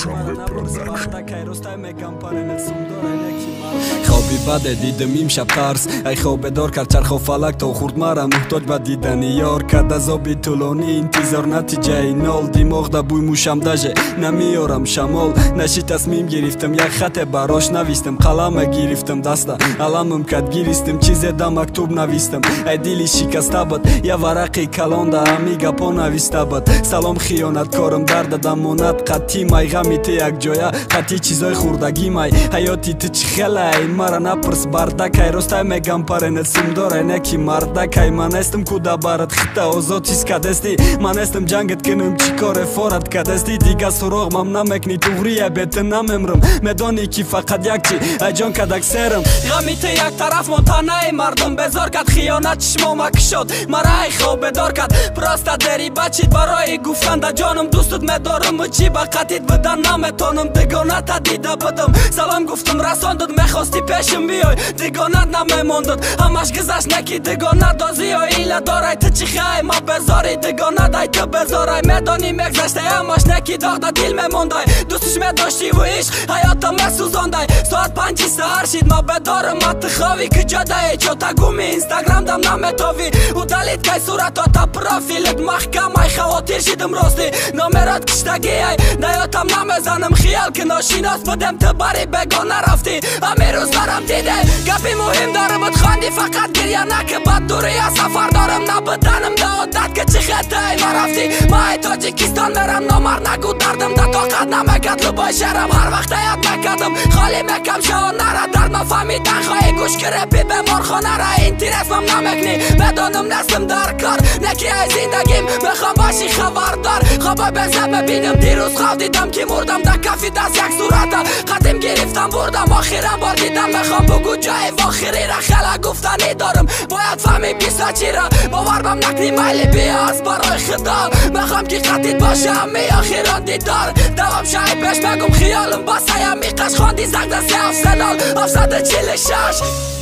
خوابی بده دیدم امشب ترس ای خواب دار کرد چرخ و فلک تا خورد مرا محتاج به دیدن یار کرد از آبی طولانی انتظار نتیجه نال دماغ دا بوی موشم دژه نمیارم شمال نشی تصمیم گرفتم یک خط براش نویستم قلم گرفتم دستا علمم کد گرفتم چیز دا مکتوب نویستم ای دلی شکسته بود یا ورقی کلان دا همی گپا نویسته بود سلام خیانت کارم درد دمانت خطی مای غمیت یک جایه خطی چیزای خوردگی مای حیاتی تو چی خیلی مرا نپرس بردک ای راسته میگم پرنت سم داره نکی مردک ای من استم کودا برات خطه آزاد چیز کدستی من استم جنگت کنم چی کار فارت کدستی دیگه سراغ مم نمکنی توغریه بیت نممرم میدانی که فقط یک چی ای جان کدک سرم غمیت یک طرف منتنه مردم بزار کد خیانت چشما مکشاد مرا ای خواب دار کد پراسته دری بچید برای گفتن دا جانم دوستت میدارم و چی بقتید بدن نمیتونم دیگانت دیده بدم سلام گفتم رساندد میخواستی پیشم بیای دیگانت نمیماندد همش گذشت نکی دیگانت دازی یا ایله دارای تو چی خیلی ما بذاری دیگانت ای تو بذارای میدانی میگذشته همش نکی داغ دا دیل میماندای دوستش میداشتی و ایش حیاتم میسوزاندای ساعت 5 سهر شید ما بدارم مت خوابی که جدای چو تا گومی اینستاگرام دم نمیتاوی و دلید که صورت تا پروفیلت محکم ای خواتیر شیدم راستی نامرات کشتگی ای نیاتم نمیزنم خیال که ناشیناس بدم تو بری بگانه رفتی همه روز برم دیده گپی مهم دارم بد خواندی فقط گریه نکه بد دوری یا سفر دارم نبدنم دا عادت که چی خطه ای ما رفتی ما ای تاجیکستان برم نامر نگو دردم دا طاقت نمکت لبای شرم هر وقت یاد نکدم خالی مکم شو نره درد نفهمیدن خواهی گوش که رپی به مرخانه را این تیر اسمم نمکنی بدانم نستم در کار نکی ای زندگیم میخوام باشی خبردار خوابا بزن ببینم دیروز خواب دیدم که مردم در کفی دست یک صورتا قدم گرفتم بردم آخرم بار دیدم میخوام بگو جای واخری را خلا گفتنی دارم باید فهمی بیسا چی را باورم نکنی میلی بیاز برای خدا میخوام که قدید باشه همی آخران دیدار دوام شای پیش بگم خیالم باسه همی قش خواندی زنگ دسته افسنال 746